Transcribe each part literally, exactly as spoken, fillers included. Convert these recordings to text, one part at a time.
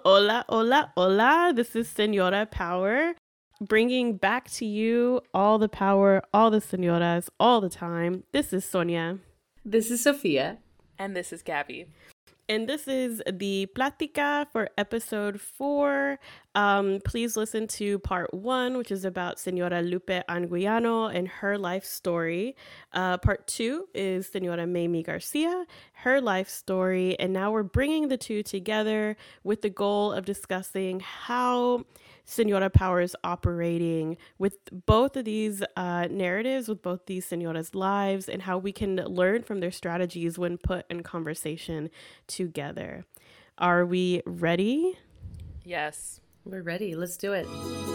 Hola, hola, hola. This is Senora Power, bringing back to you all the power, all the senoras, all the time. This is Sonia. This is Sophia. And this is Gabby. And this is the Plática for episode four. Um, please listen to part one, which is about Senora Lupe Anguiano and her life story. Uh, part two is Senora Mamie Garcia, her life story. And now we're bringing the two together with the goal of discussing how Senora Power is operating with both of these uh, narratives, with both these senoras' lives, and how we can learn from their strategies when put in conversation together. Are we ready? Yes. We're ready. Let's do it.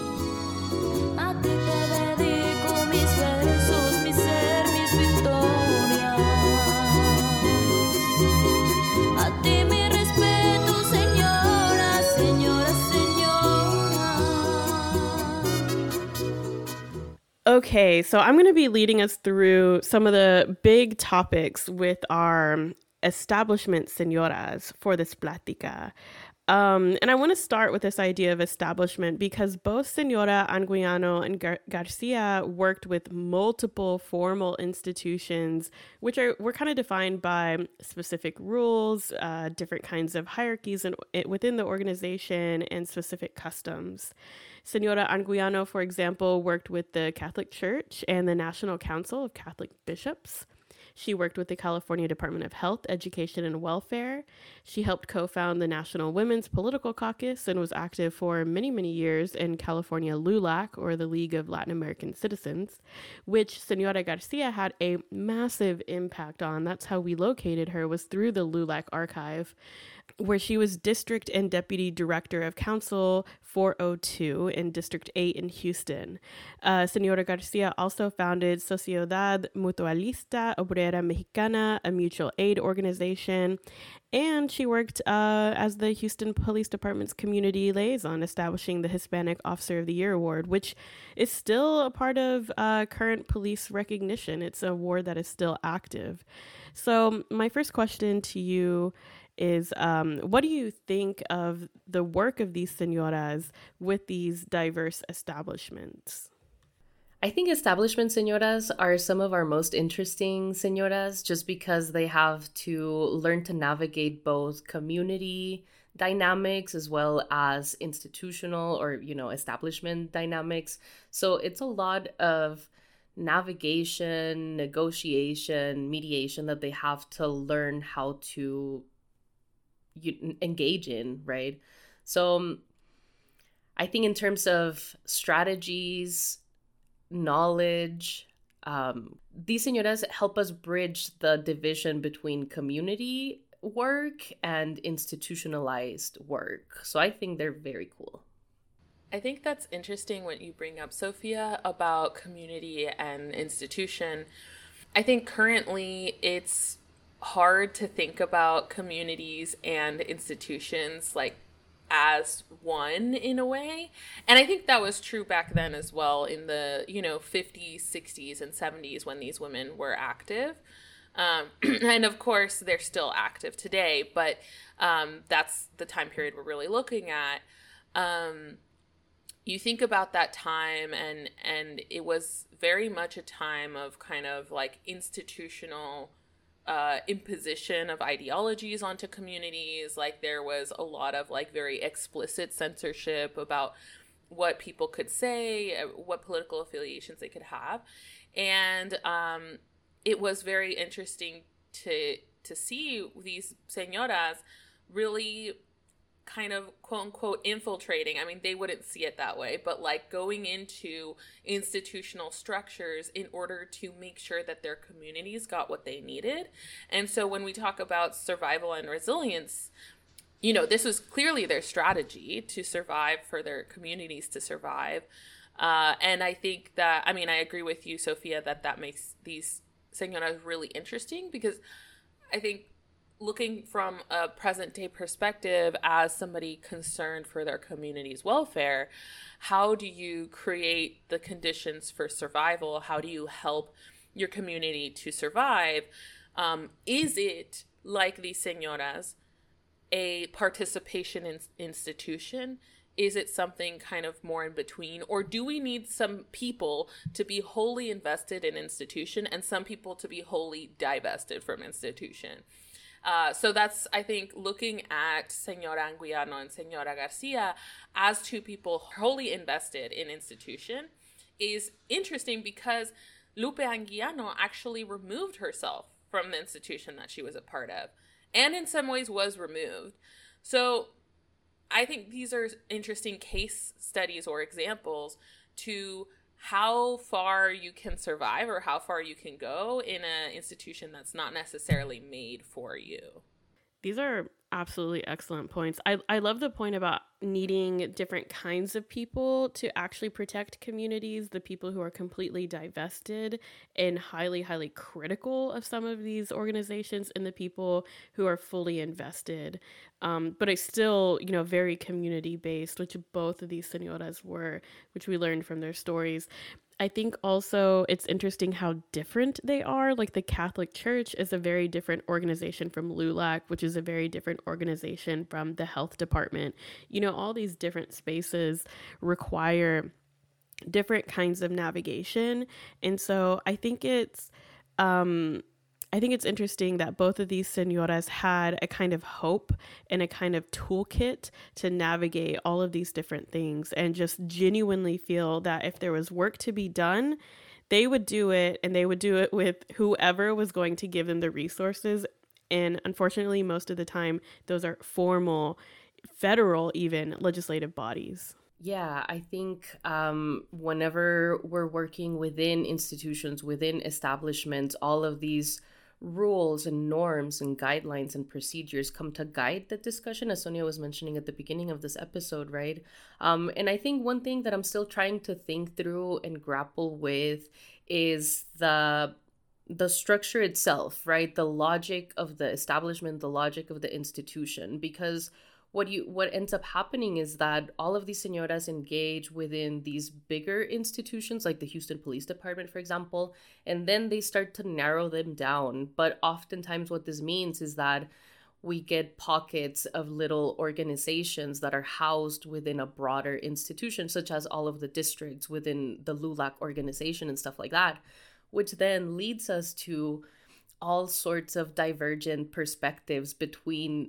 Okay, so I'm going to be leading us through some of the big topics with our establishment senoras for this plática. Um, and I want to start with this idea of establishment because both Senora Anguiano and Gar- Garcia worked with multiple formal institutions, which are were kind of defined by specific rules, uh, different kinds of hierarchies in, it, within the organization, and specific customs. Senora Anguiano, for example, worked with the Catholic Church and the National Council of Catholic Bishops. She worked with the California Department of Health, Education, and Welfare. She helped co-found the National Women's Political Caucus and was active for many, many years in California LULAC, or the League of Latin American Citizens, which Senora Garcia had a massive impact on. That's how we located her, was through the LULAC archive, where she was district and deputy director of Council four oh two in District eight in Houston. Uh, Senora Garcia also founded Sociedad Mutualista Obrera Mexicana, a mutual aid organization, and she worked uh, as the Houston Police Department's community liaison, establishing the Hispanic Officer of the Year Award, which is still a part of uh, current police recognition. It's an award that is still active. So my first question to you is um, what do you think of the work of these senoras with these diverse establishments? I think establishment senoras are some of our most interesting senoras just because they have to learn to navigate both community dynamics as well as institutional or, you know, establishment dynamics. So it's a lot of navigation, negotiation, mediation that they have to learn how to you engage in, right? So um, I think in terms of strategies, knowledge, um, these senoras help us bridge the division between community work and institutionalized work. So I think they're very cool. I think that's interesting what you bring up, Sophia, about community and institution. I think currently it's hard to think about communities and institutions like as one in a way. And I think that was true back then as well in the, you know, fifties, sixties, and seventies when these women were active. Um, and of course, they're still active today, but um, that's the time period we're really looking at. Um, you think about that time and, and it was very much a time of kind of like institutional uh, imposition of ideologies onto communities. Like there was a lot of like very explicit censorship about what people could say, what political affiliations they could have. And um, it was very interesting to to see these senoras really kind of quote unquote infiltrating. I mean, they wouldn't see it that way, but like going into institutional structures in order to make sure that their communities got what they needed. And so when we talk about survival and resilience, you know, this was clearly their strategy to survive, for their communities to survive. Uh, and I think that, I mean, I agree with you, Sophia, that that makes these senoras really interesting because I think looking from a present day perspective as somebody concerned for their community's welfare, how do you create the conditions for survival? How do you help your community to survive? Um, is it like these senoras a participation in institution? Is it something kind of more in between? Or do we need some people to be wholly invested in institution and some people to be wholly divested from institution? Uh, so that's, I think, looking at Señora Anguiano and Señora Garcia as two people wholly invested in institution is interesting because Lupe Anguiano actually removed herself from the institution that she was a part of, and in some ways was removed. So I think these are interesting case studies or examples to how far you can survive or how far you can go in an institution that's not necessarily made for you. These are absolutely excellent points. I, I love the point about needing different kinds of people to actually protect communities, the people who are completely divested and highly, highly critical of some of these organizations, and the people who are fully invested. Um, but it's still, you know, very community-based, which both of these señoras were, which we learned from their stories. I think also it's interesting how different they are. Like the Catholic Church is a very different organization from LULAC, which is a very different organization from the health department. You know, all these different spaces require different kinds of navigation. And so I think it's, um, I think it's interesting that both of these señoras had a kind of hope and a kind of toolkit to navigate all of these different things, and just genuinely feel that if there was work to be done, they would do it, and they would do it with whoever was going to give them the resources. And unfortunately, most of the time, those are formal, federal, even legislative bodies. Yeah, I think um, whenever we're working within institutions, within establishments, all of these rules and norms and guidelines and procedures come to guide the discussion, as Sonia was mentioning at the beginning of this episode, right? Um, and I think one thing that I'm still trying to think through and grapple with is the the structure itself, right? The logic of the establishment, the logic of the institution, because what you what ends up happening is that all of these señoras engage within these bigger institutions like the Houston Police Department, for example, and then they start to narrow them down. But oftentimes what this means is that we get pockets of little organizations that are housed within a broader institution, such as all of the districts within the LULAC organization and stuff like that, which then leads us to all sorts of divergent perspectives between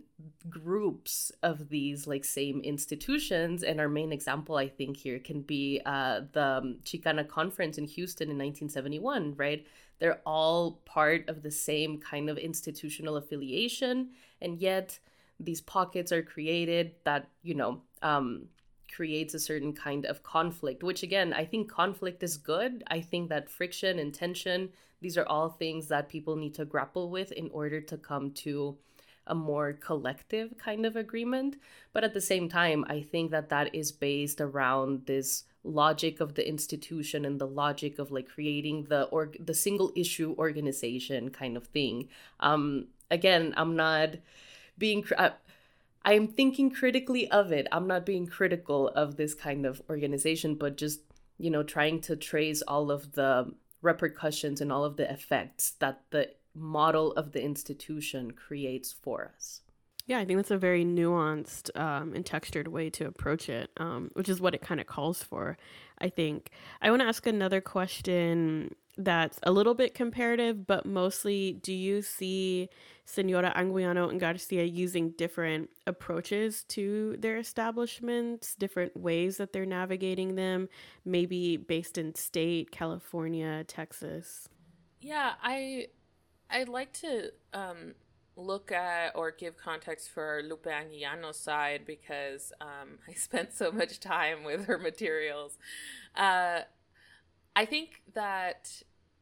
groups of these like same institutions. And our main example, I think, here can be uh, the Chicana Conference in Houston in nineteen seventy-one, right? They're all part of the same kind of institutional affiliation, and yet these pockets are created that, you know, um, creates a certain kind of conflict, which again, I think conflict is good. I think that friction and tension, these are all things that people need to grapple with in order to come to a more collective kind of agreement. But at the same time, I think that that is based around this logic of the institution and the logic of like creating the or the single issue organization kind of thing. Um, again, I'm not being... Uh, I'm thinking critically of it. I'm not being critical of this kind of organization, but just, you know, trying to trace all of the repercussions and all of the effects that the model of the institution creates for us. Yeah, I think that's a very nuanced um, and textured way to approach it, um, which is what it kind of calls for, I think. I want to ask another question that's a little bit comparative, but mostly, do you see Señora Anguiano and Garcia using different approaches to their establishments, different ways that they're navigating them, maybe based in state, California, Texas? Yeah, I, I'd like to um, look at or give context for Lupe Anguiano's side because um, I spent so much time with her materials. Uh, I think that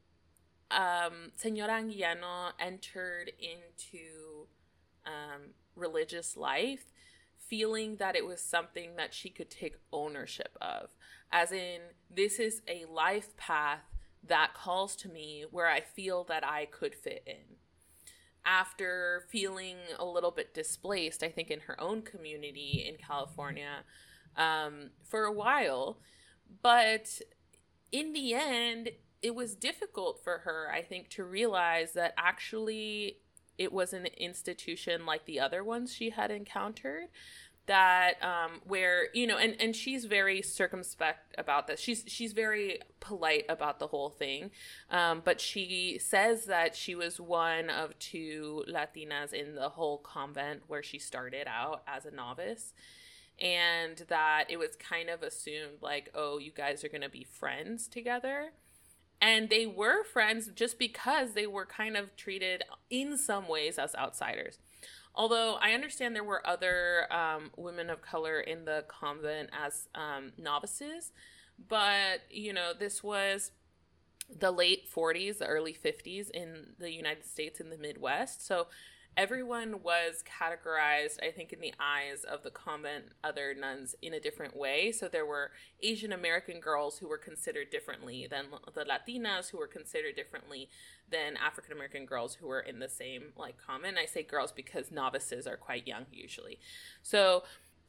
um, Señora Anguiano entered into um, religious life feeling that it was something that she could take ownership of. As in, this is a life path that calls to me where I feel that I could fit in. After feeling a little bit displaced, I think in her own community in California um, for a while, but in the end, it was difficult for her, I think, to realize that actually it was an institution like the other ones she had encountered, that um where, you know, and and she's very circumspect about this. She's she's very polite about the whole thing, um but she says that she was one of two Latinas in the whole convent where she started out as a novice, and that it was kind of assumed like, oh, you guys are going to be friends together. And they were friends just because they were kind of treated in some ways as outsiders. Although I understand there were other um, women of color in the convent as um, novices, but, you know, this was the late forties, the early fifties in the United States, in the Midwest. So everyone was categorized, I think, in the eyes of the convent other nuns in a different way. So there were Asian American girls who were considered differently than the Latinas, who were considered differently than African American girls who were in the same like convent. I say girls because novices are quite young usually. So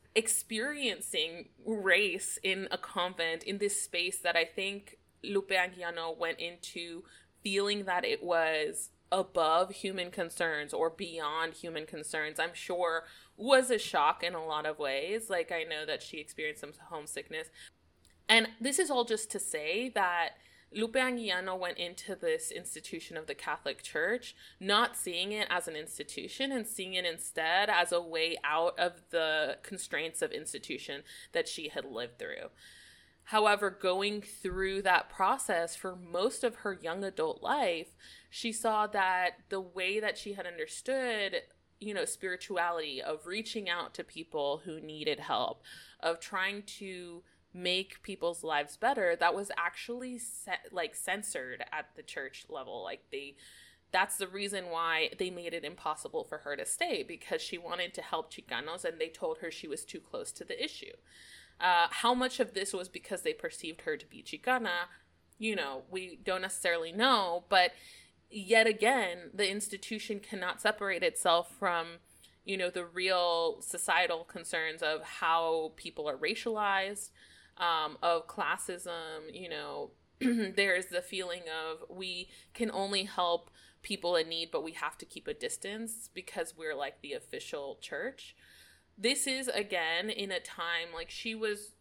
experiencing race in a convent, in this space that I think Lupe Anguiano went into feeling that it was above human concerns or beyond human concerns, I'm sure was a shock in a lot of ways. Like, I know that she experienced some homesickness. And this is all just to say that Lupe Anguiano went into this institution of the Catholic Church not seeing it as an institution and seeing it instead as a way out of the constraints of institution that she had lived through. However, going through that process for most of her young adult life, she saw that the way that she had understood, you know, spirituality, of reaching out to people who needed help, of trying to make people's lives better, that was actually set, like censored at the church level. Like they, that's the reason why they made it impossible for her to stay, because she wanted to help Chicanos and they told her she was too close to the issue. Uh, how much of this was because they perceived her to be Chicana, you know, we don't necessarily know. But yet again, the institution cannot separate itself from, you know, the real societal concerns of how people are racialized, um, of classism. You know, there's the feeling of we can only help people in need, but we have to keep a distance because we're like the official church. This is, again, in a time, like, she was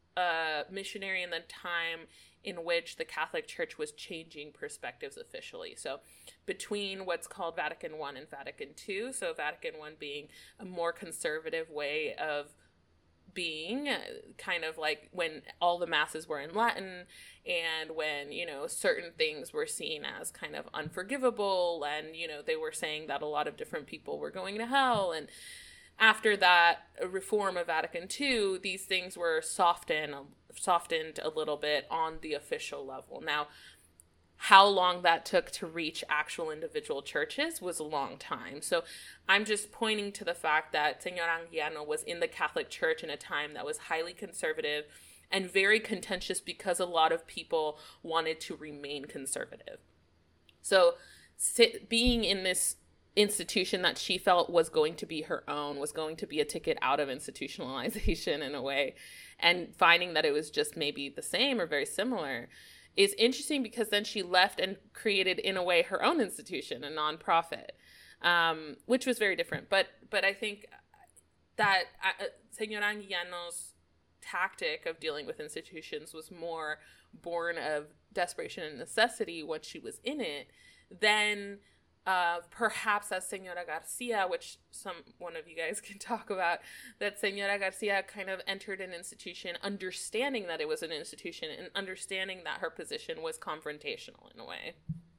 a missionary in the time in which the Catholic Church was changing perspectives officially. So between what's called Vatican One and Vatican Two, so Vatican One being a more conservative way of being, kind of like when all the masses were in Latin and when, you know, certain things were seen as kind of unforgivable, and, you know, they were saying that a lot of different people were going to hell. And after that reform of Vatican Two, these things were softened, softened a little bit on the official level. Now, how long that took to reach actual individual churches was a long time. So I'm just pointing to the fact that Señora Anguiano was in the Catholic Church in a time that was highly conservative and very contentious because a lot of people wanted to remain conservative. So sit, being in this institution that she felt was going to be her own, was going to be a ticket out of institutionalization in a way, and finding that it was just maybe the same or very similar, is interesting, because then she left and created, in a way, her own institution, a nonprofit, um, which was very different. But but I think that uh, Señora Anguiano's tactic of dealing with institutions was more born of desperation and necessity once she was in it than Uh, perhaps as Señora Garcia, which some one of you guys can talk about, that Señora Garcia kind of entered an institution understanding that it was an institution and understanding that her position was confrontational in a way.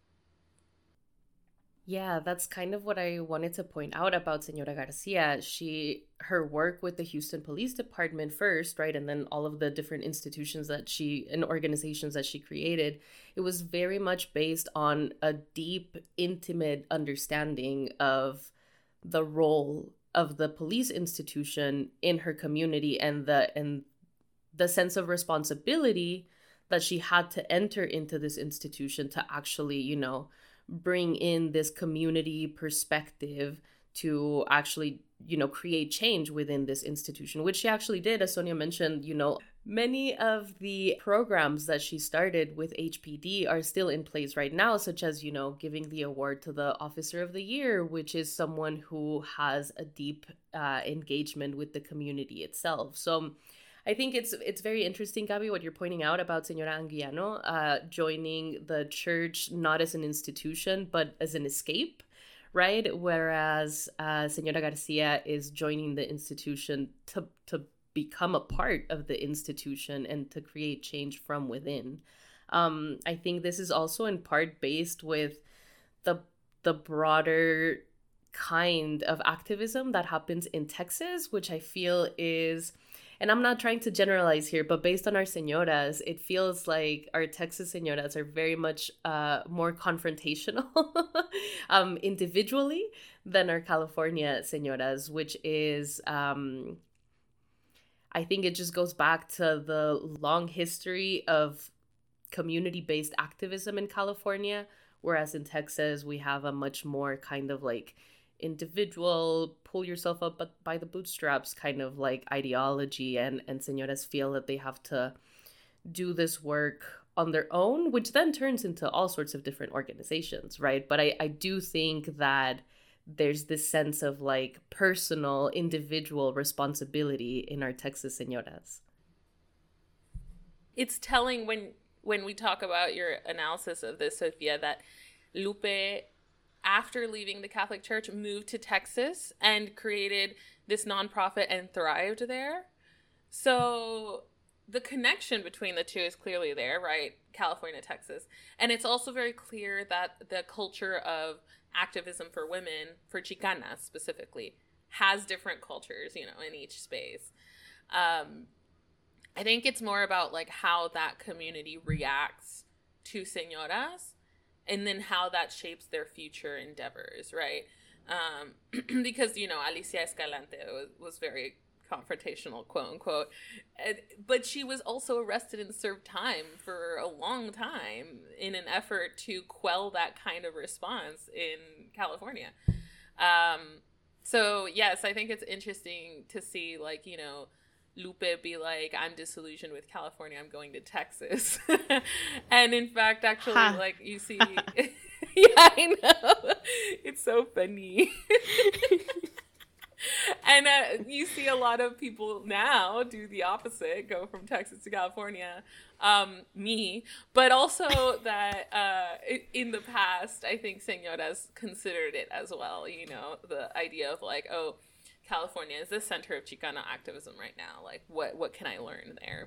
Yeah, that's kind of what I wanted to point out about Señora Garcia. She, her work with the Houston Police Department first, right, and then all of the different institutions that she, and organizations that she created, it was very much based on a deep, intimate understanding of the role of the police institution in her community, and the and the sense of responsibility that she had to enter into this institution to actually, you know, bring in this community perspective to actually, you know, create change within this institution, which she actually did, as Sonia mentioned. You know, Many of the programs that she started with H P D are still in place right now, such as, you know, giving the award to the Officer of the Year, which is someone who has a deep uh, engagement with the community itself. So I think it's it's very interesting, Gabi, what you're pointing out about Señora Anguiano uh, joining the church not as an institution, but as an escape, right? Whereas uh, Señora Garcia is joining the institution to to become a part of the institution and to create change from within. Um, I think this is also in part based with the the broader kind of activism that happens in Texas, which I feel is, and I'm not trying to generalize here, but based on our señoras, it feels like our Texas señoras are very much uh, more confrontational um, individually than our California señoras, which is... Um, I think it just goes back to the long history of community-based activism in California, whereas in Texas, we have a much more kind of like individual, pull yourself up by the bootstraps kind of like ideology, and, and señoras feel that they have to do this work on their own, which then turns into all sorts of different organizations, right? But I, I do think that there's this sense of like personal, individual responsibility in our Texas señoras. It's telling when when we talk about your analysis of this, Sofia, that Lupe, after leaving the Catholic Church, moved to Texas and created this nonprofit and thrived there. So the connection between the two is clearly there, right? California, Texas. And it's also very clear that the culture of activism for women, for Chicanas specifically, has different cultures, you know, in each space. Um, I think it's more about like how that community reacts to señoras and then how that shapes their future endeavors, right? Um, because, you know, Alicia Escalante was, was very confrontational, quote unquote, and, but she was also arrested and served time for a long time in an effort to quell that kind of response in California. Um, so yes, I think it's interesting to see, like, you know, Lupe be like, I'm disillusioned with California, I'm going to Texas. And in fact, actually, ha. like you see, yeah, I know, it's so funny. And uh, you see a lot of people now do the opposite, go from Texas to California, um, me, but also that uh, in the past, I think señoras considered it as well, you know, the idea of like, oh, California is the center of Chicana activism right now. Like, what, what can I learn there?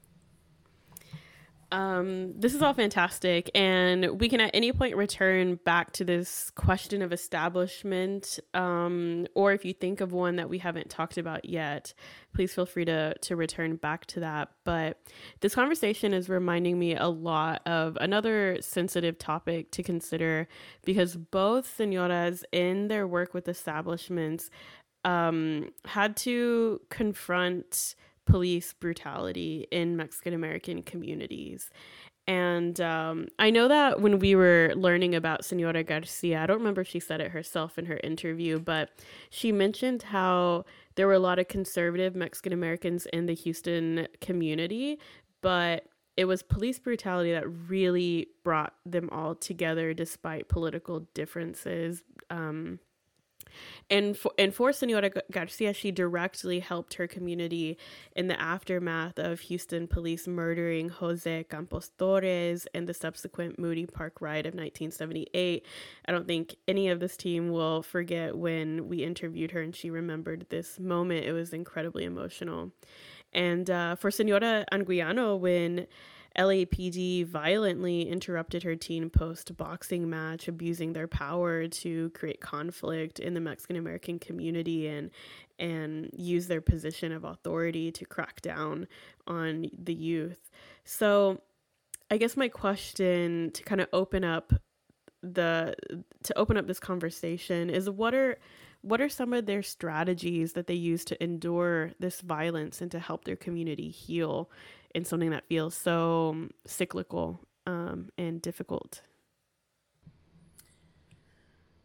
Um, this is all fantastic, and we can at any point return back to this question of establishment, um, or if you think of one that we haven't talked about yet, please feel free to to return back to that. But this conversation is reminding me a lot of another sensitive topic to consider, because both señoras in their work with establishments um, had to confront police brutality in Mexican-American communities. And um, I know that when we were learning about Señora Garcia, I don't remember if she said it herself in her interview, but she mentioned how there were a lot of conservative Mexican-Americans in the Houston community, but it was police brutality that really brought them all together despite political differences. Um, And for, and for Señora Garcia, she directly helped her community in the aftermath of Houston police murdering Jose Campos Torres and the subsequent Moody Park riot of nineteen seventy-eight. I don't think any of this team will forget when we interviewed her and she remembered this moment. It was incredibly emotional. And uh, for Señora Anguiano, when L A P D violently interrupted her teen post boxing match, abusing their power to create conflict in the Mexican American community and and use their position of authority to crack down on the youth. So I guess my question to kind of open up the to open up this conversation is what are what are some of their strategies that they use to endure this violence and to help their community heal in something that feels so cyclical um, and difficult?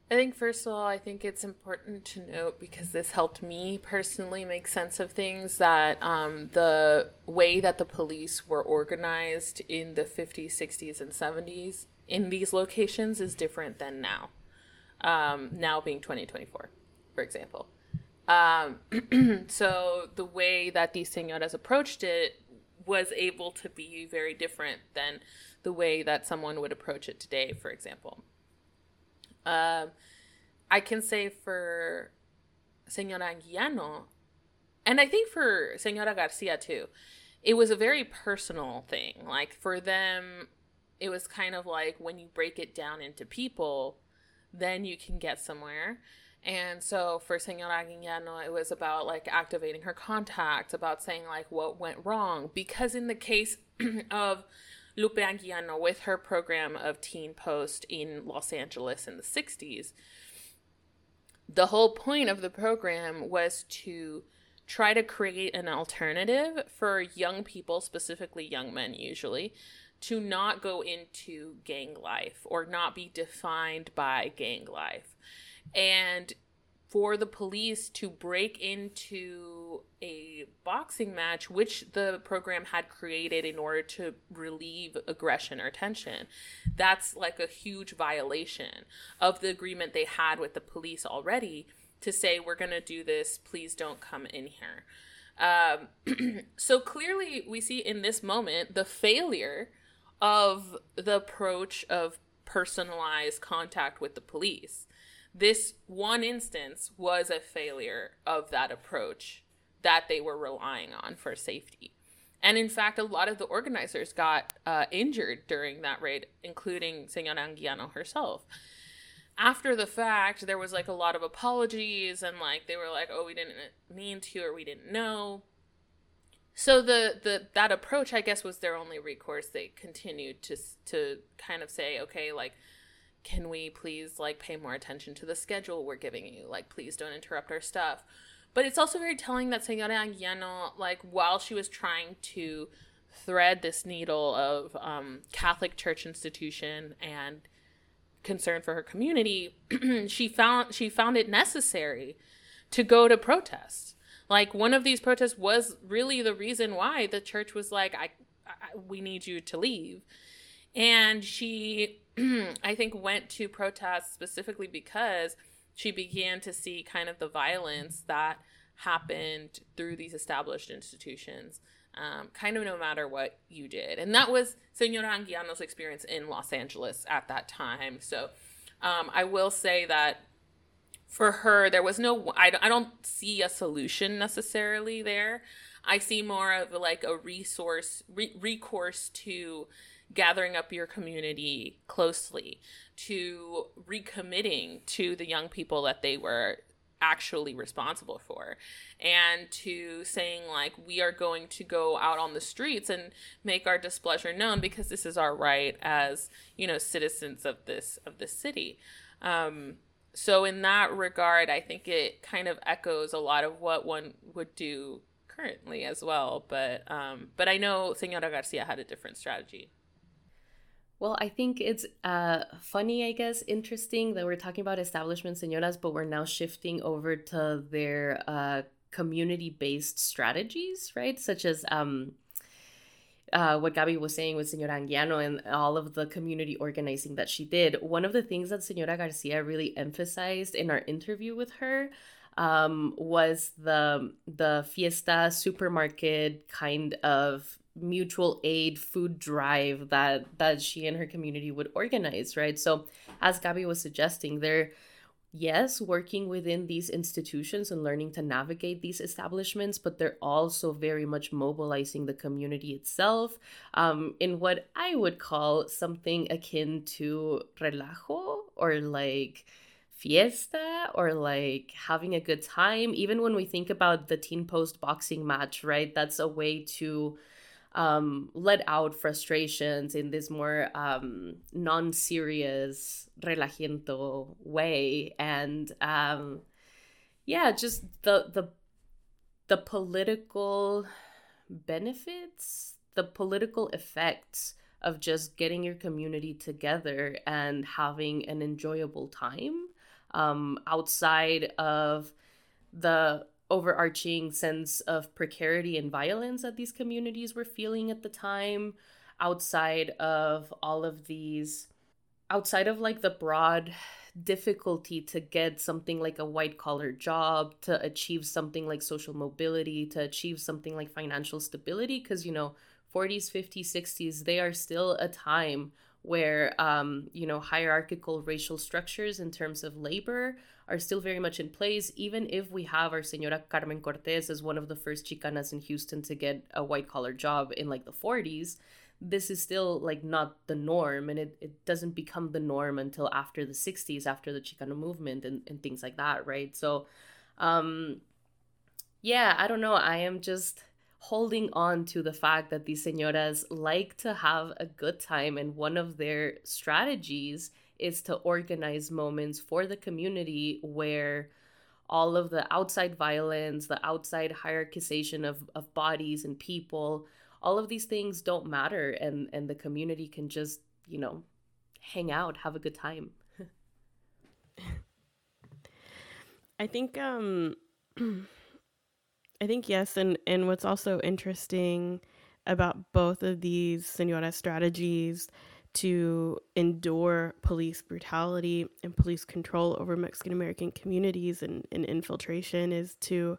I think, first of all, I think it's important to note, because this helped me personally make sense of things, that um, the way that the police were organized in the fifties, sixties, and seventies in these locations is different than now. Um, now being twenty twenty-four, for example. Um, so the way that these señoras approached it was able to be very different than the way that someone would approach it today, for example. Um, I can say for Señora Anguiano, and I think for Señora Garcia too, it was a very personal thing. Like, for them, it was kind of like, when you break it down into people, then you can get somewhere. And so for Señora Anguiano, it was about like activating her contacts, about saying like what went wrong. Because in the case of Lupe Anguiano, with her program of Teen Post in Los Angeles in the sixties, the whole point of the program was to try to create an alternative for young people, specifically young men usually, to not go into gang life or not be defined by gang life. And for the police to break into a boxing match, which the program had created in order to relieve aggression or tension, that's like a huge violation of the agreement they had with the police already to say, we're going to do this, please don't come in here. Um, so clearly we see in this moment the failure of the approach of personalized contact with the police. This one instance was a failure of that approach that they were relying on for safety. And in fact, a lot of the organizers got uh, injured during that raid, including Señora Anguiano herself. After the fact, there was like a lot of apologies, and like they were like, oh, we didn't mean to, or we didn't know. So the, the that approach, I guess, was their only recourse. They continued to to kind of say, okay, like, can we please like pay more attention to the schedule we're giving you? Like, please don't interrupt our stuff. But it's also very telling that Señora Anguiano, like, while she was trying to thread this needle of um, Catholic Church institution and concern for her community, she found she found it necessary to go to protest. Like, one of these protests was really the reason why the church was like, I, I we need you to leave. And she, I think, went to protest specifically because she began to see kind of the violence that happened through these established institutions, um, kind of no matter what you did. And that was Señora Anguiano's experience in Los Angeles at that time. So um, I will say that for her, there was no, I, I don't see a solution necessarily there. I see more of like a resource, re- recourse to gathering up your community closely, to recommitting to the young people that they were actually responsible for, and to saying like, we are going to go out on the streets and make our displeasure known because this is our right as, you know, citizens of this of this city. Um, so in that regard, I think it kind of echoes a lot of what one would do currently as well. But um, but I know Señora Garcia had a different strategy. Well, I think it's uh, funny, I guess, interesting that we're talking about establishment señoras, but we're now shifting over to their uh, community-based strategies, right? Such as um, uh, what Gabi was saying with Señora Anguiano and all of the community organizing that she did. One of the things that Señora Garcia really emphasized in our interview with her um, was the the fiesta supermarket kind of mutual aid food drive that that she and her community would organize, right? So as Gabi was suggesting, they're, yes, working within these institutions and learning to navigate these establishments, but they're also very much mobilizing the community itself um, in what I would call something akin to relajo, or like fiesta, or like having a good time. Even when we think about the Teen Post boxing match, right? That's a way to Um, let out frustrations in this more um, non-serious, relajento way. And um, yeah, just the the the political benefits, the political effects of just getting your community together and having an enjoyable time um, outside of the overarching sense of precarity and violence that these communities were feeling at the time, outside of all of these, outside of like the broad difficulty to get something like a white collar job, to achieve something like social mobility, to achieve something like financial stability. Because, you know, forties, fifties, sixties, they are still a time where, um, you know, hierarchical racial structures in terms of labor are still very much in place. Even if we have our Señora Carmen Cortez as one of the first Chicanas in Houston to get a white collar job in like the forties, this is still like not the norm, and it, it doesn't become the norm until after the sixties, after the Chicano movement and, and things like that, right? So um yeah, I don't know, I am just holding on to the fact that these señoras like to have a good time, and one of their strategies is to organize moments for the community where all of the outside violence, the outside hierarchization of, of bodies and people, all of these things don't matter, and and the community can just, you know, hang out, have a good time. I think um I think yes, and and what's also interesting about both of these señora strategies to endure police brutality and police control over Mexican American communities and, and infiltration is to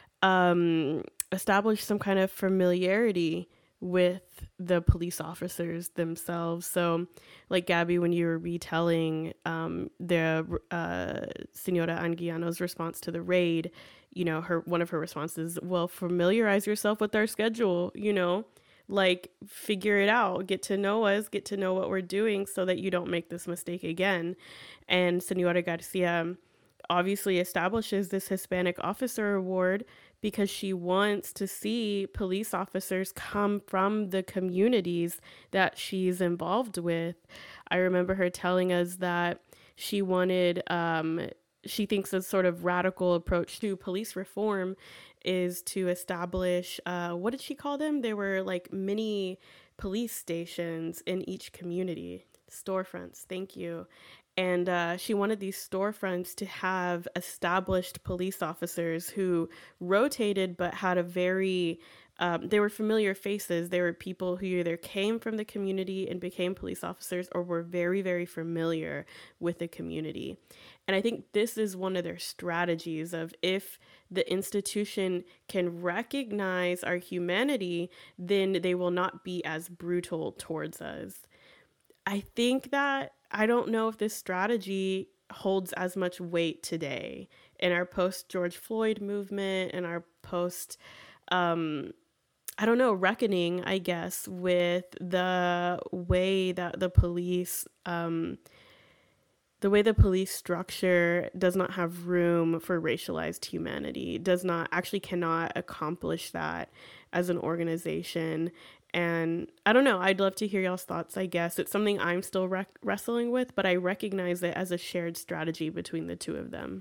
um establish some kind of familiarity with the police officers themselves. So like Gabby, when you were retelling um, the uh, Senora Anguiano's response to the raid, you know, her one of her responses, well, familiarize yourself with our schedule, you know, like figure it out, get to know us, get to know what we're doing so that you don't make this mistake again. And Senora Garcia obviously establishes this Hispanic Officer Award because she wants to see police officers come from the communities that she's involved with. I remember her telling us that she wanted, um, she thinks a sort of radical approach to police reform is to establish, uh, what did she call them? They were like mini police stations in each community. Storefronts, thank you. And uh, she wanted these storefronts to have established police officers who rotated but had a very, um, they were familiar faces. They were people who either came from the community and became police officers or were very, very familiar with the community. And I think this is one of their strategies of if the institution can recognize our humanity, then they will not be as brutal towards us. I think that I don't know if this strategy holds as much weight today in our post George Floyd movement and our post, um, I don't know, reckoning, I guess, with the way that the police, um, the way the police structure does not have room for racialized humanity, does not, actually cannot accomplish that as an organization. And I don't know, I'd love to hear y'all's thoughts, I guess. It's something I'm still rec- wrestling with, but I recognize it as a shared strategy between the two of them.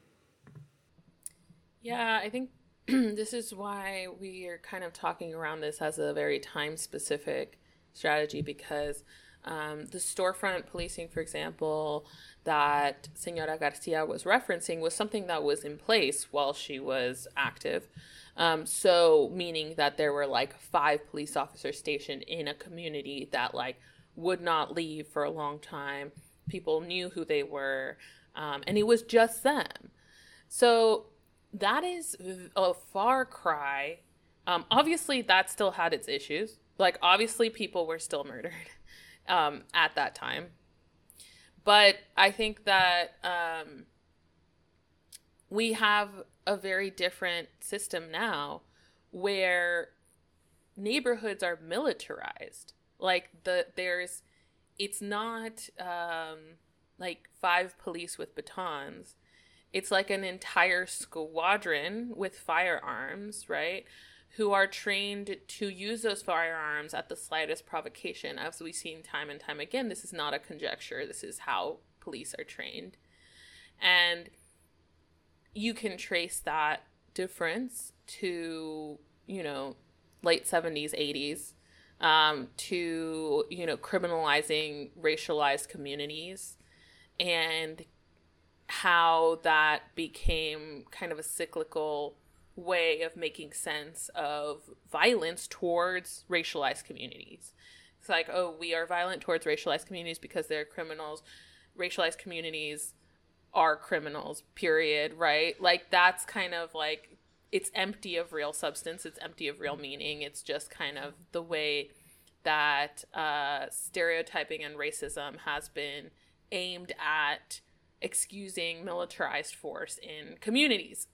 Yeah, I think this is why we are kind of talking around this as a very time-specific strategy, because um, the storefront policing, for example, that Senora Garcia was referencing was something that was in place while she was active. Um, so meaning that there were like five police officers stationed in a community that like would not leave for a long time. People knew who they were, um, and it was just them. So that is a far cry. Um, obviously, that still had its issues. Like, obviously, people were still murdered um, at that time. But I think that um, we have a very different system now where neighborhoods are militarized. Like the there's it's not um like five police with batons. It's like an entire squadron with firearms, right? Who are trained to use those firearms at the slightest provocation. As we've seen time and time again, this is not a conjecture. This is how police are trained. And you can trace that difference to, you know, late seventies, eighties, um, to, you know, criminalizing racialized communities and how that became kind of a cyclical way of making sense of violence towards racialized communities. It's like, oh, we are violent towards racialized communities because they're criminals. Racialized communities are criminals, period, right? Like, that's kind of like, it's empty of real substance. It's empty of real meaning. It's just kind of the way that uh, stereotyping and racism has been aimed at excusing militarized force in communities.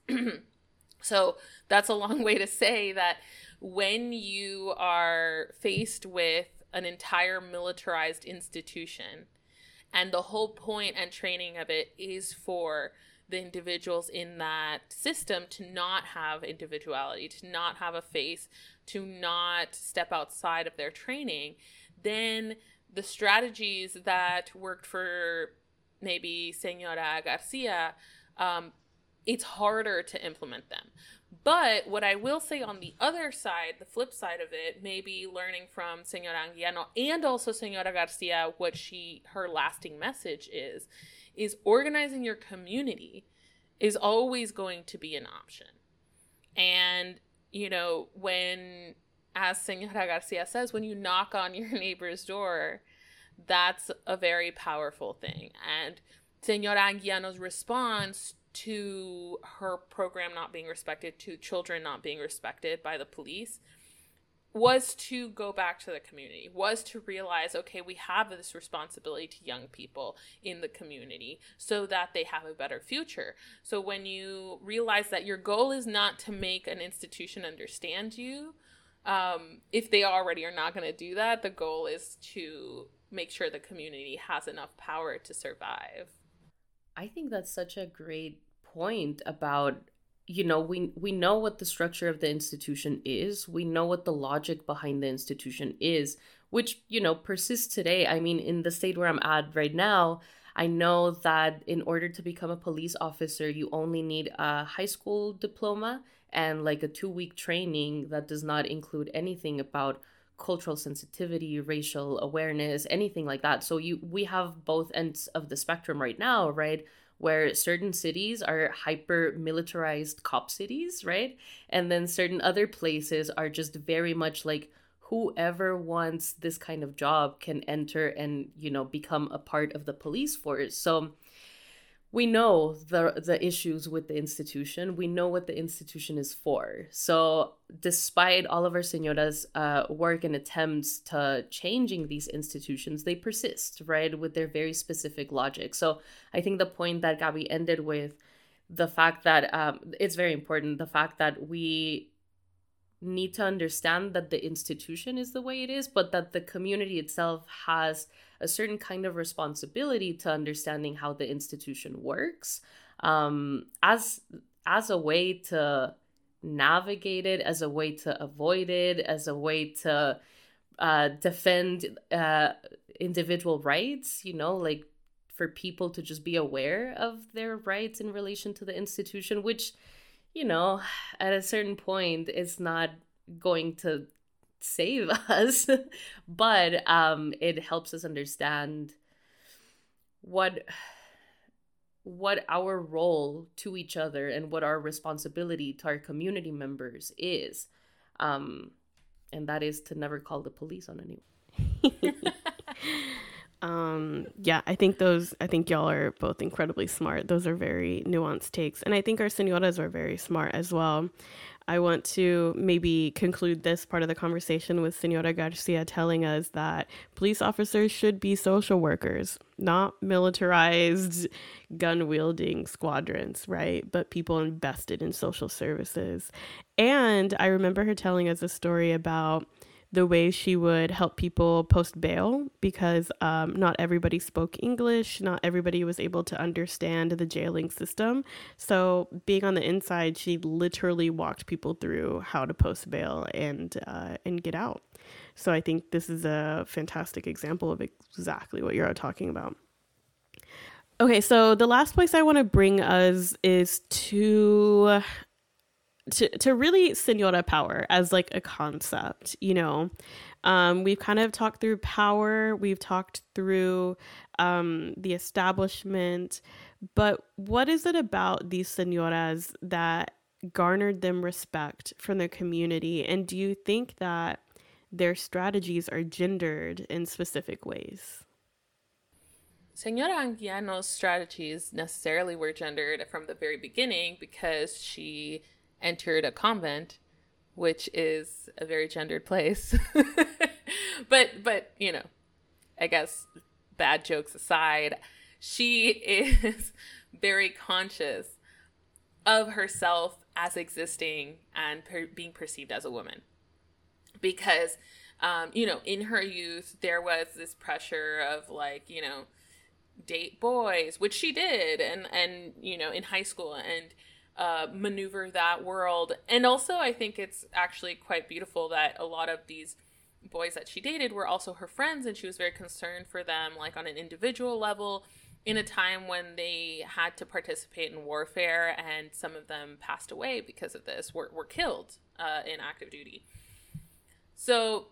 So that's a long way to say that when you are faced with an entire militarized institution, and the whole point and training of it is for the individuals in that system to not have individuality, to not have a face, to not step outside of their training, then the strategies that worked for maybe Senora Garcia, um, it's harder to implement them. But what I will say on the other side, the flip side of it, maybe learning from Senora Anguiano and also Senora Garcia, what she, her lasting message is, is organizing your community is always going to be an option. And, you know, when, as Senora Garcia says, when you knock on your neighbor's door, that's a very powerful thing. And Senora Anguiano's response to her program not being respected, to children not being respected by the police, was to go back to the community, was to realize, okay, we have this responsibility to young people in the community so that they have a better future. So when you realize that your goal is not to make an institution understand you, um, if they already are not going to do that, the goal is to make sure the community has enough power to survive. I think that's such a great point about, you know, we we know what the structure of the institution is. We know what the logic behind the institution is, which, you know, persists today. I mean, in the state where I'm at right now, I know that in order to become a police officer, you only need a high school diploma and like a two-week training that does not include anything about cultural sensitivity, racial awareness, anything like that. So you we have both ends of the spectrum right now, right? Where certain cities are hyper militarized cop cities, right? And then certain other places are just very much like whoever wants this kind of job can enter and, you know, become a part of the police force. So we know the the issues with the institution. We know what the institution is for. So despite all of our señoras' uh, work and attempts to changing these institutions, they persist, right, with their very specific logic. So I think the point that Gabby ended with, the fact that um, it's very important, the fact that we need to understand that the institution is the way it is, but that the community itself has a certain kind of responsibility to understanding how the institution works, um, as as a way to navigate it, as a way to avoid it, as a way to uh, defend uh, individual rights, you know, like for people to just be aware of their rights in relation to the institution, which, you know, at a certain point, it's not going to save us, but um, it helps us understand what what our role to each other and what our responsibility to our community members is, um, and that is to never call the police on anyone. Um, yeah, I think those, I think y'all are both incredibly smart. Those are very nuanced takes. And I think our señoras are very smart as well. I want to maybe conclude this part of the conversation with Senora Garcia telling us that police officers should be social workers, not militarized gun-wielding squadrons, right? But people invested in social services. And I remember her telling us a story about the way she would help people post bail because um, not everybody spoke English. Not everybody was able to understand the jailing system. So being on the inside, she literally walked people through how to post bail and uh, and get out. So I think this is a fantastic example of exactly what you're talking about. Okay, so the last place I want to bring us is to to, to really senora power as like a concept, you know. Um, we've kind of talked through power, we've talked through um, the establishment, but what is it about these senoras that garnered them respect from their community? And do you think that their strategies are gendered in specific ways? Senora Anguiano's strategies necessarily were gendered from the very beginning because she entered a convent, which is a very gendered place. but, but, you know, I guess bad jokes aside, she is very conscious of herself as existing and per- being perceived as a woman. Because, um, you know, in her youth, there was this pressure of like, you know, date boys, which she did, and, and you know, in high school, and uh, maneuver that world. And also, I think it's actually quite beautiful that a lot of these boys that she dated were also her friends, and she was very concerned for them, like on an individual level, in a time when they had to participate in warfare, and some of them passed away because of this, were, were killed uh, in active duty. So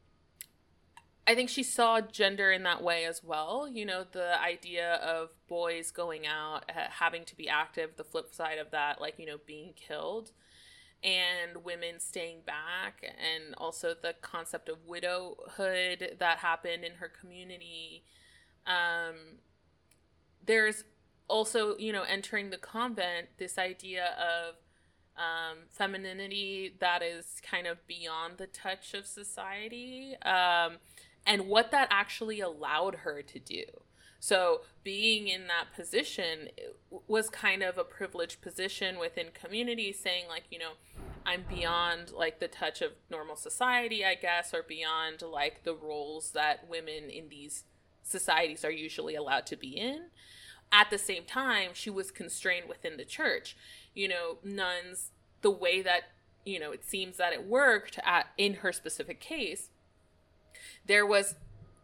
I think she saw gender in that way as well. You know, the idea of boys going out, having to be active, the flip side of that, like, you know, being killed, and women staying back, and also the concept of widowhood that happened in her community. Um, there's also, you know, entering the convent, this idea of um, femininity that is kind of beyond the touch of society. Um, and what that actually allowed her to do. So being in that position was kind of a privileged position within community, saying like, you know, I'm beyond like the touch of normal society, I guess, or beyond like the roles that women in these societies are usually allowed to be in. At the same time, she was constrained within the church. You know, nuns, the way that, you know, it seems that it worked at, in her specific case, there was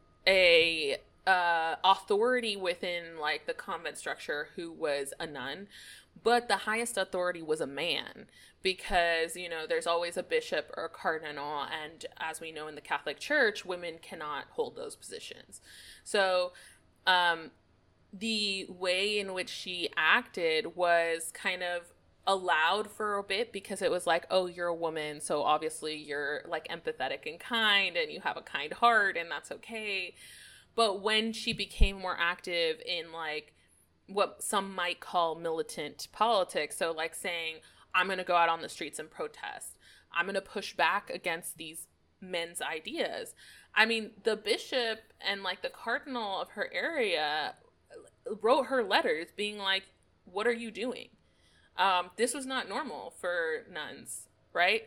a uh, authority within like the convent structure who was a nun, but the highest authority was a man, because, you know, there's always a bishop or a cardinal, and as we know in the Catholic Church, women cannot hold those positions. So um, the way in which she acted was kind of allowed for a bit, because it was like, oh, you're a woman, so obviously you're like empathetic and kind, and you have a kind heart, and that's okay. But when she became more active in like what some might call militant politics, so like saying, I'm going to go out on the streets and protest, I'm going to push back against these men's ideas. I mean, the bishop and like the cardinal of her area wrote her letters being like, what are you doing? Um, this was not normal for nuns, right?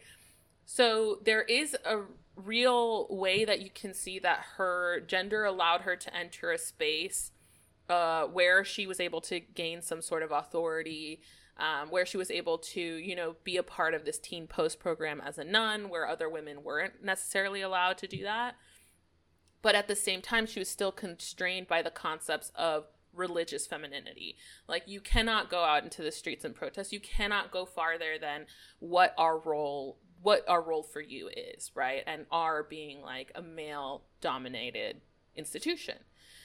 So there is a real way that you can see that her gender allowed her to enter a space uh, where she was able to gain some sort of authority, um, where she was able to, you know, be a part of this teen post program as a nun, where other women weren't necessarily allowed to do that. But at the same time, she was still constrained by the concepts of religious femininity. Like, you cannot go out into the streets and protest. You cannot go farther than what our role, what our role for you is, right? And our being like a male dominated institution.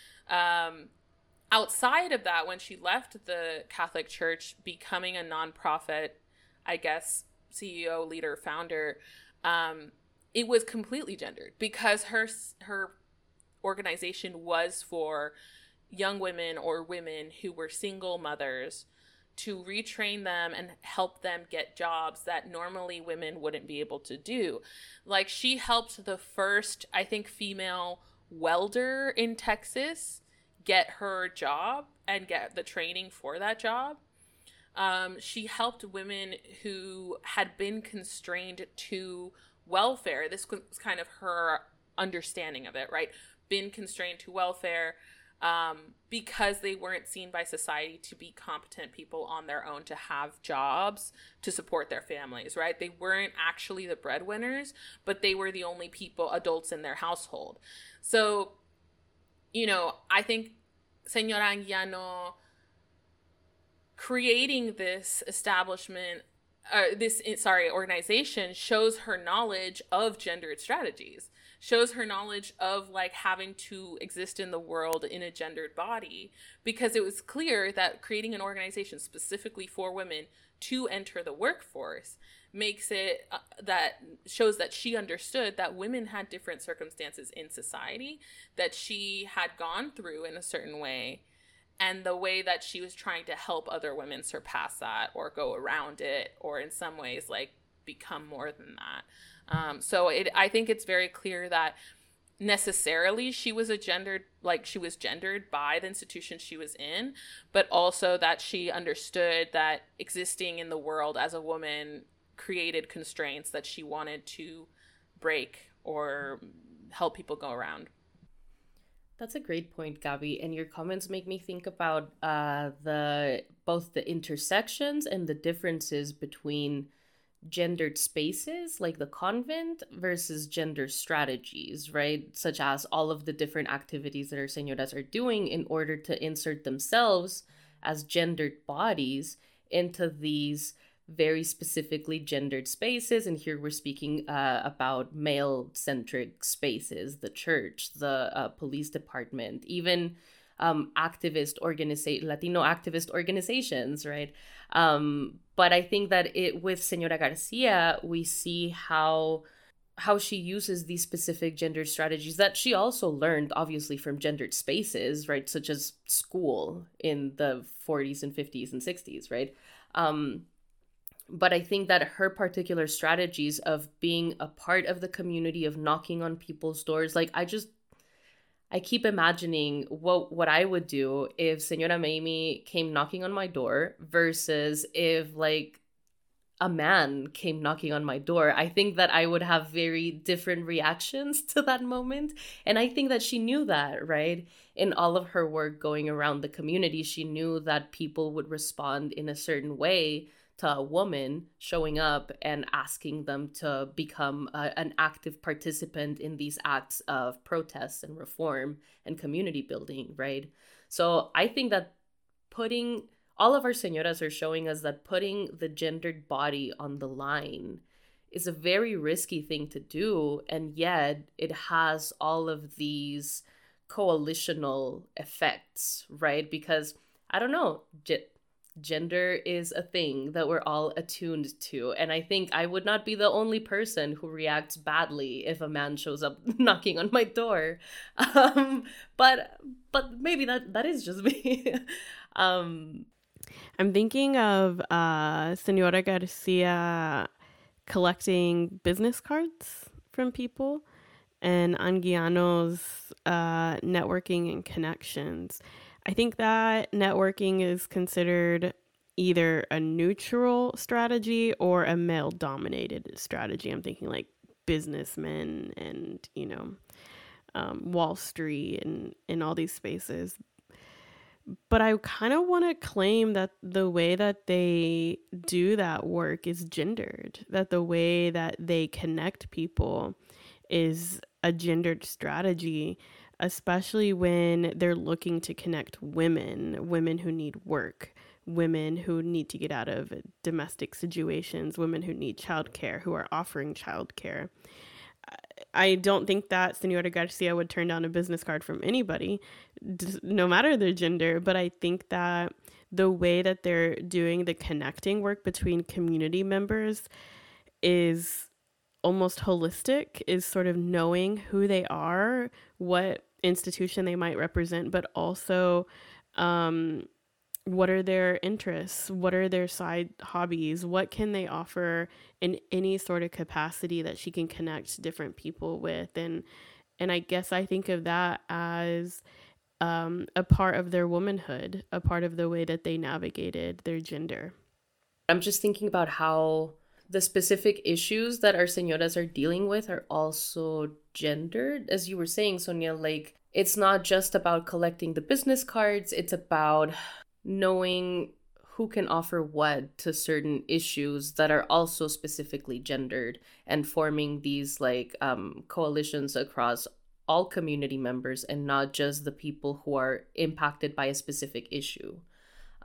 Um, outside of that, when she left the Catholic Church, becoming a nonprofit, I guess, C E O, leader, founder, um, it was completely gendered, because her, her organization was for young women or women who were single mothers, to retrain them and help them get jobs that normally women wouldn't be able to do. Like, she helped the first, I think, female welder in Texas get her job and get the training for that job. Um, she helped women who had been constrained to welfare. This was kind of her understanding of it, right? Been constrained to welfare, um, because they weren't seen by society to be competent people on their own to have jobs to support their families, right? They weren't actually the breadwinners, but they were the only people, adults in their household. So, you know, I think Señora Anguiano creating this establishment uh, this sorry organization shows her knowledge of gendered strategies, shows her knowledge of like having to exist in the world in a gendered body, because it was clear that creating an organization specifically for women to enter the workforce makes it uh, that shows that she understood that women had different circumstances in society that she had gone through in a certain way, and the way that she was trying to help other women surpass that or go around it, or in some ways like become more than that. Um, so it, I think it's very clear that necessarily she was a gendered, like she was gendered by the institution she was in, but also that she understood that existing in the world as a woman created constraints that she wanted to break or help people go around. That's a great point, Gabby. And your comments make me think about uh, the both the intersections and the differences between gendered spaces like the convent versus gender strategies, right? Such as all of the different activities that our señoras are doing in order to insert themselves as gendered bodies into these very specifically gendered spaces. And here we're speaking uh, about male-centric spaces, the church, the uh, police department, even um, activist organiza- Latino activist organizations, right? Um, but I think that it with Señora Garcia, we see how how she uses these specific gender strategies that she also learned, obviously, from gendered spaces, right? Such as school in the forties and fifties and sixties, right? Um, But I think that her particular strategies of being a part of the community, of knocking on people's doors, like I just, I keep imagining what, what I would do if Señora Mamie came knocking on my door versus if like a man came knocking on my door. I think that I would have very different reactions to that moment. And I think that she knew that, right? In all of her work going around the community, she knew that people would respond in a certain way to a woman showing up and asking them to become a, an active participant in these acts of protest and reform and community building, right? So I think that putting, all of our señoras are showing us that putting the gendered body on the line is a very risky thing to do, and yet it has all of these coalitional effects, right? Because, I don't know, j- gender is a thing that we're all attuned to. And I think I would not be the only person who reacts badly if a man shows up knocking on my door. Um, but but maybe that, that is just me. um, I'm thinking of uh, Senora Garcia collecting business cards from people and Anguiano's uh, networking and connections. I think that networking is considered either a neutral strategy or a male-dominated strategy. I'm thinking like businessmen and, you know, um, Wall Street and in all these spaces. But I kind of want to claim that the way that they do that work is gendered, that the way that they connect people is a gendered strategy, especially when they're looking to connect women, women who need work, women who need to get out of domestic situations, women who need childcare, who are offering childcare. I don't think that Senora Garcia would turn down a business card from anybody, no matter their gender. But I think that the way that they're doing the connecting work between community members is almost holistic, is sort of knowing who they are, what institution they might represent, but also um, what are their interests, what are their side hobbies, what can they offer in any sort of capacity that she can connect different people with. And and I guess I think of that as um, a part of their womanhood, a part of the way that they navigated their gender. I'm just thinking about how the specific issues that our señoras are dealing with are also gendered. As you were saying, Sonia, like, it's not just about collecting the business cards, it's about knowing who can offer what to certain issues that are also specifically gendered, and forming these like um, coalitions across all community members and not just the people who are impacted by a specific issue.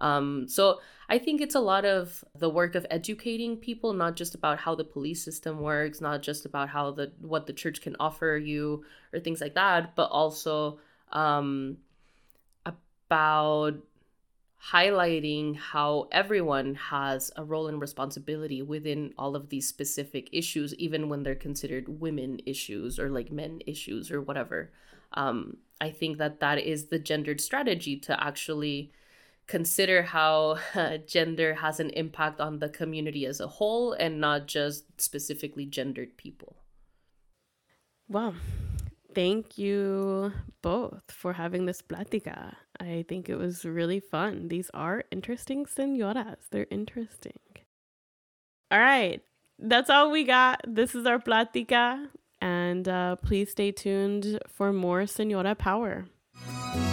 Um, so I think it's a lot of the work of educating people, not just about how the police system works, not just about how the what the church can offer you or things like that, but also um, about highlighting how everyone has a role and responsibility within all of these specific issues, even when they're considered women issues or like men issues or whatever. Um, I think that that is the gendered strategy, to actually consider how uh, gender has an impact on the community as a whole and not just specifically gendered people. Wow. Thank you both for having this plática. I think it was really fun. These are interesting señoras. They're interesting. All right. That's all we got. This is our plática. And uh, please stay tuned for more Señora Power.